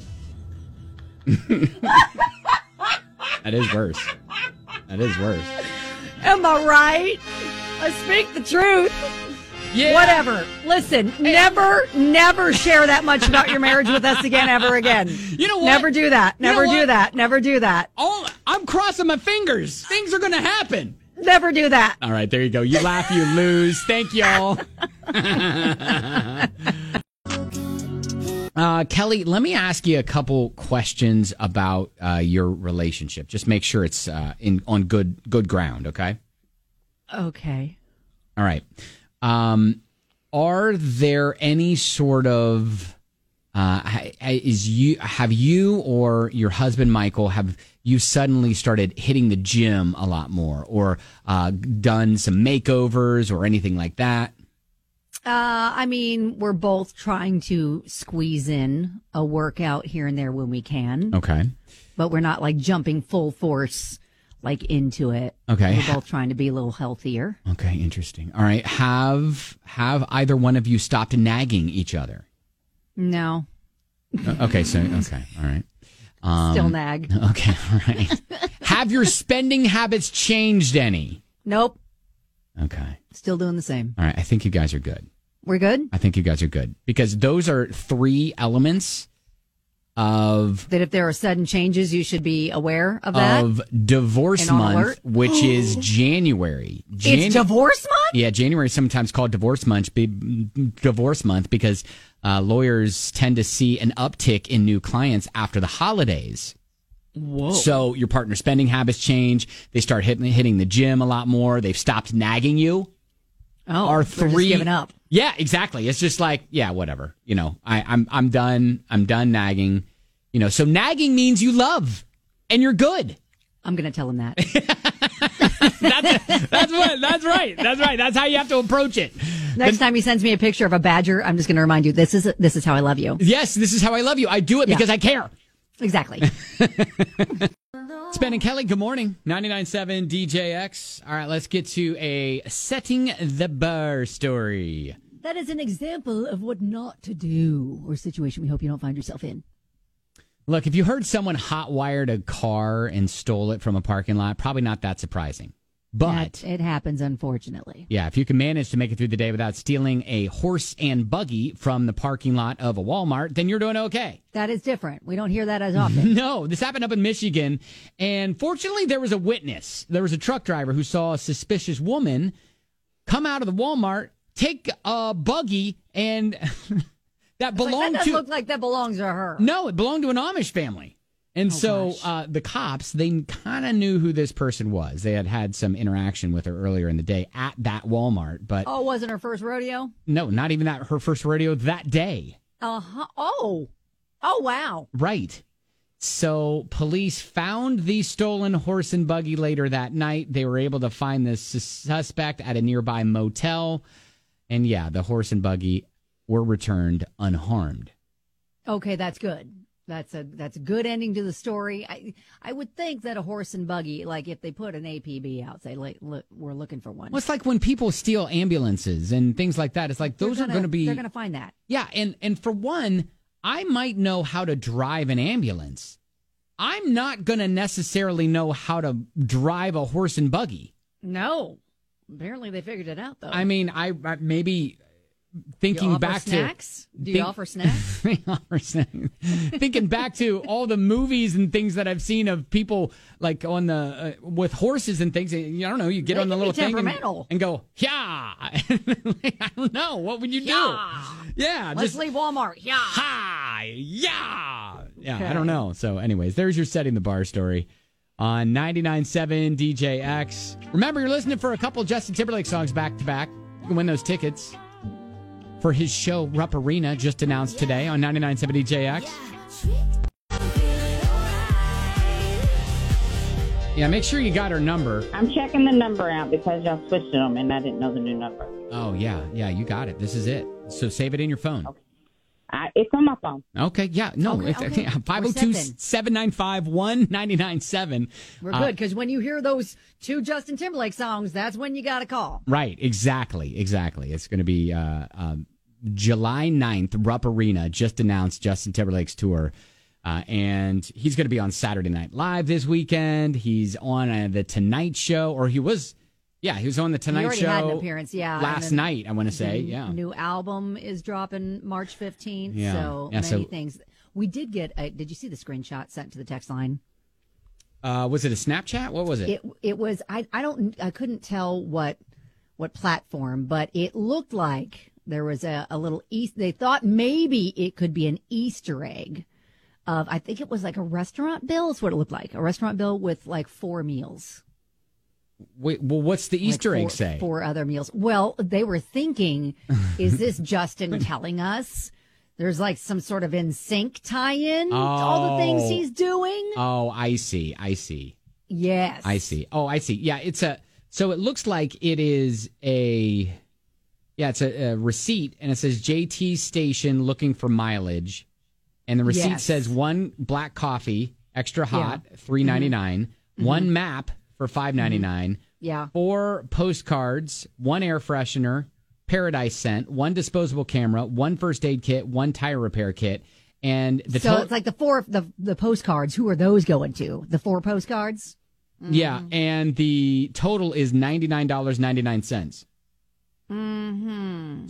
That is worse. That is worse. Am I right? I speak the truth. Yeah. Whatever. Listen, never share that much about your marriage with us again, ever again. You know what? Never do that. Never do that. Never do that. Oh, I'm crossing my fingers. Things are going to happen. Never do that. All right, there you go. You laugh, you lose. Thank y'all. Kelly, let me ask you a couple questions about your relationship. Just make sure it's on good ground, okay? Okay. All right. Are there any sort of have you or your husband Michael, have you suddenly started hitting the gym a lot more, or done some makeovers or anything like that? I mean, we're both trying to squeeze in a workout here and there when we can. Okay. But we're not like jumping full force like into it. Okay. We're both trying to be a little healthier. Okay, interesting. All right. Have either one of you stopped nagging each other? No. Okay, all right. Still nag. Okay, all right. Have your spending habits changed any? Nope. Okay. Still doing the same. All right, I think you guys are good. We're good? I think you guys are good, because those are three elements of that if there are sudden changes, you should be aware of that. Of divorce month, which is January. It's divorce month? Yeah, January is sometimes called divorce month because lawyers tend to see an uptick in new clients after the holidays. Whoa. So your partner's spending habits change. They start hitting the gym a lot more. They've stopped nagging you. Oh, are they're just giving up. Yeah, exactly. It's just like, yeah, whatever. You know, I'm done. I'm done nagging. You know, so nagging means you love and you're good. I'm going to tell him that. That's right. That's how you have to approach it. Next time he sends me a picture of a badger, I'm just going to remind you, this is how I love you. Yes, this is how I love you. I do it because I care. Exactly. It's Ben and Kelly. Good morning. 99.7 DJX. All right, let's get to a setting the bar story. That is an example of what not to do, or a situation we hope you don't find yourself in. Look, if you heard someone hot-wired a car and stole it from a parking lot, probably not that surprising. But it happens, unfortunately. Yeah, if you can manage to make it through the day without stealing a horse and buggy from the parking lot of a Walmart, then you're doing okay. That is different. We don't hear that as often. No, this happened up in Michigan, and fortunately there was a witness. There was a truck driver who saw a suspicious woman come out of the Walmart, take a buggy, and that belonged that doesn't look like that belongs to her. No, it belonged to an Amish family. And the cops, they kind of knew who this person was. They had some interaction with her earlier in the day at that Walmart. But wasn't her first rodeo? No, not even that. Her first rodeo that day. Uh-huh. Oh, wow. Right. So police found the stolen horse and buggy later that night. They were able to find the suspect at a nearby motel. And yeah, the horse and buggy were returned unharmed. Okay, that's good. That's a good ending to the story. I would think that a horse and buggy, like if they put an APB out, say, look, we're looking for one. Well, it's like when people steal ambulances and things like that. It's like they're going to find that. Yeah, and for one, I might know how to drive an ambulance. I'm not going to necessarily know how to drive a horse and buggy. No. Apparently they figured it out, though. I mean, I maybe thinking back snacks? Do you offer snacks? Thinking back to all the movies and things that I've seen of people like on the with horses and things. I don't know. You get on the little thing and go, yeah. I don't know. What would you do? Yeah. Let's leave Walmart. Yeah. Ha. Yeah. Yeah. Okay. I don't know. So anyways, there's your Setting the Bar story on 99.7 DJX. Remember, you're listening for a couple Justin Timberlake songs back to back. You can win those tickets for his show, Rupp Arena, just announced today on 99.7 DJX. Yeah, make sure you got her number. I'm checking the number out because y'all switched them and I didn't know the new number. Oh, yeah, you got it. This is it. So save it in your phone. Okay. It's on my phone. Okay, yeah, no. 502-795-1997. We're good, because when you hear those two Justin Timberlake songs, that's when you got to call. Right, exactly. It's going to be July 9th, Rupp Arena, just announced Justin Timberlake's tour. And he's going to be on Saturday Night Live this weekend. He's on The Tonight Show, or he was on The Tonight Show. He already had an appearance, last night, I want to say, yeah. New album is dropping March 15th, yeah. So many things. We did get, did you see the screenshot sent to the text line? Was it a Snapchat? What was it? It was, I couldn't tell what platform, but it looked like there was a little they thought maybe it could be an Easter egg of, I think it was like a restaurant bill, is what it looked like. A restaurant bill with like 4 meals. Wait, well, what's the Easter egg say? 4 other meals. Well, they were thinking, is this Justin telling us there's like some sort of NSYNC tie-in to all the things he's doing? Oh, I see. Yes. I see. Oh, I see. Yeah, so it looks like it is it's a receipt, and it says JT Station looking for mileage. And the receipt says 1 black coffee, extra hot, $3.99, 1 map for $5.99. Yeah. 4 postcards, 1 air freshener, Paradise scent, 1 disposable camera, 1 first aid kit, 1 tire repair kit, and so it's like the postcards. Who are those going to? The 4 postcards? Yeah, and the total is $99.99. Mm-hmm.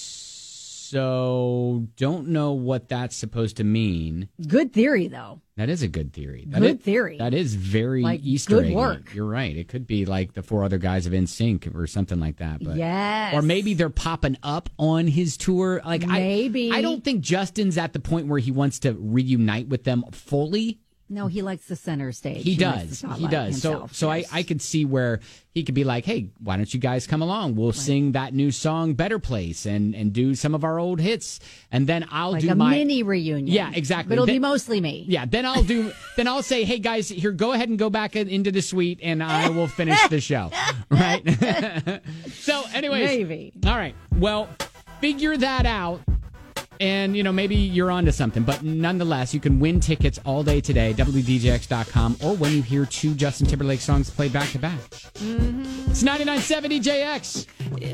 So don't know what that's supposed to mean. Good theory, though. That is a good theory. Theory. That is very Easter egg. Good work. You're right. It could be like the 4 other guys of NSYNC or something like that. But, yes. Or maybe they're popping up on his tour. Like maybe. I don't think Justin's at the point where he wants to reunite with them fully. No, he likes the center stage. He does. Himself. So yes. I could see where he could be like, hey, why don't you guys come along? We'll sing that new song, Better Place, and do some of our old hits. And then I'll like do a my mini reunion. Yeah, exactly. But it'll be mostly me. Yeah, then I'll say, hey guys, here, go ahead and go back into the suite and I will finish the show. Right? So anyways. Maybe. All right. Well, figure that out. And, maybe you're onto something. But nonetheless, you can win tickets all day today, WDJX.com, or when you hear 2 Justin Timberlake songs played back to back. It's 99.7 DJX.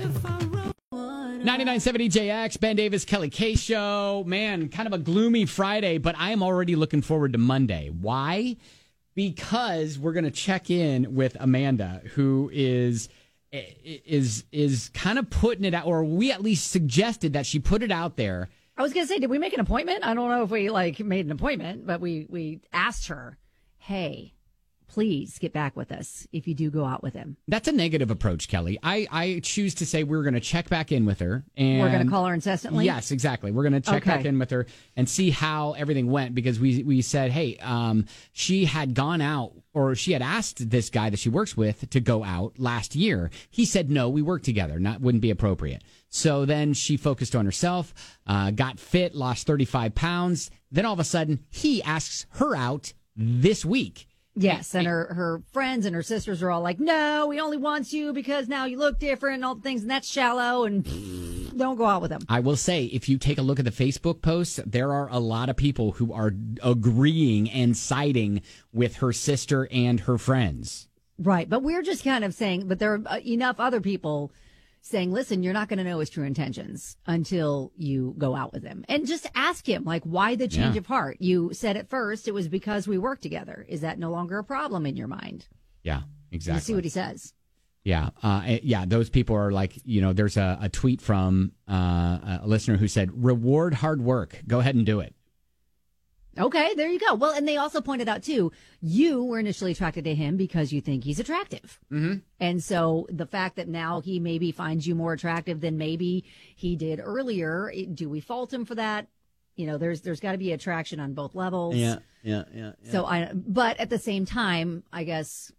99.7 DJX, Ben Davis, Kelly K Show. Man, kind of a gloomy Friday, but I am already looking forward to Monday. Why? Because we're going to check in with Amanda, who is kind of putting it out, or we at least suggested that she put it out there. I was going to say, did we make an appointment? I don't know if we made an appointment, but we asked her, hey, please get back with us if you do go out with him. That's a negative approach, Kelly. I choose to say we're going to check back in with her. And we're going to call her incessantly? Yes, exactly. We're going to check back in with her and see how everything went, because we said, hey, she had gone out, or she had asked this guy that she works with to go out last year. He said, no, we work together. Wouldn't be appropriate. So then she focused on herself, got fit, lost 35 pounds. Then all of a sudden, he asks her out this week. Yes, and her friends and her sisters are all like, no, he only wants you because now you look different and all the things, and that's shallow, and don't go out with him. I will say, if you take a look at the Facebook posts, there are a lot of people who are agreeing and siding with her sister and her friends. Right, but we're just kind of saying, but there are enough other people saying, listen, you're not going to know his true intentions until you go out with him. And just ask him, like, why the change of heart? You said at first it was because we work together. Is that no longer a problem in your mind? Yeah, exactly. You see what he says. Yeah. Those people are like, there's a tweet from a listener who said, reward hard work. Go ahead and do it. Okay, there you go. Well, and they also pointed out, too, you were initially attracted to him because you think he's attractive. Mm-hmm. And so the fact that now he maybe finds you more attractive than maybe he did earlier, do we fault him for that? There's got to be attraction on both levels. Yeah. So but at the same time, I guess,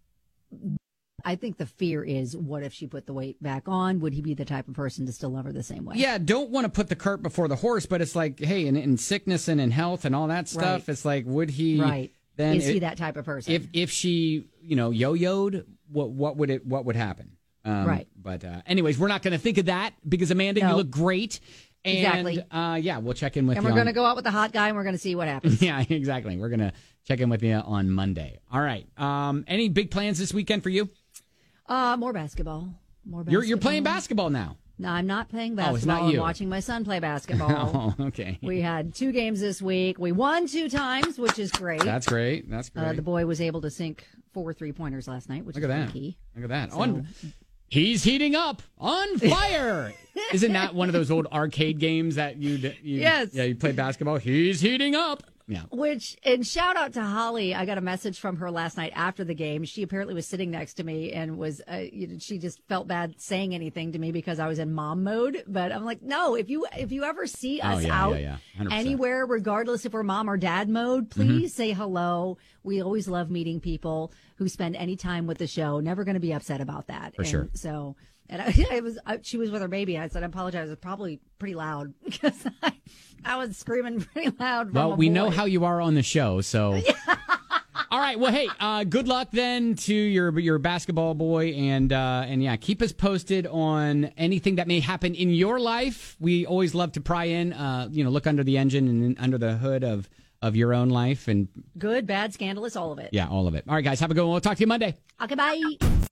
I think the fear is, what if she put the weight back on? Would he be the type of person to still love her the same way? Yeah, don't want to put the cart before the horse, but it's like, hey, in sickness and in health and all that stuff, it's like, would he? Right. Then is he that type of person? If she, yo-yoed, what would happen? Right. But anyways, we're not going to think of that because Amanda, you look great. And, exactly. We'll check in with you. And we're going to go out with the hot guy and we're going to see what happens. Yeah, exactly. We're going to check in with you on Monday. All right. Any big plans this weekend for you? More basketball. You're playing basketball now. No, I'm not playing basketball. It's not you. I'm watching my son play basketball. Oh, okay. We had 2 games this week. We won 2 times, which is great. That's great. The boy was able to sink 4 3-pointers last night, which is key. Look at that. So, he's heating up, on fire. Isn't that one of those old arcade games that you yes. Yeah, you play basketball. He's heating up. Yeah. And shout out to Holly. I got a message from her last night after the game. She apparently was sitting next to me and was, she just felt bad saying anything to me because I was in mom mode. But I'm like, no, if you ever see us out anywhere, regardless if we're mom or dad mode, please say hello. We always love meeting people who spend any time with the show. Never going to be upset about that. For sure. So, she was with her baby. I said, I apologize. It was probably pretty loud because I was screaming pretty loud. Well, we know how you are on the show, so. All right. Well, hey, good luck then to your basketball boy, and yeah, keep us posted on anything that may happen in your life. We always love to pry in, look under the engine and under the hood of your own life, and good, bad, scandalous, all of it. Yeah, all of it. All right, guys, have a good one. We'll talk to you Monday. Okay, bye.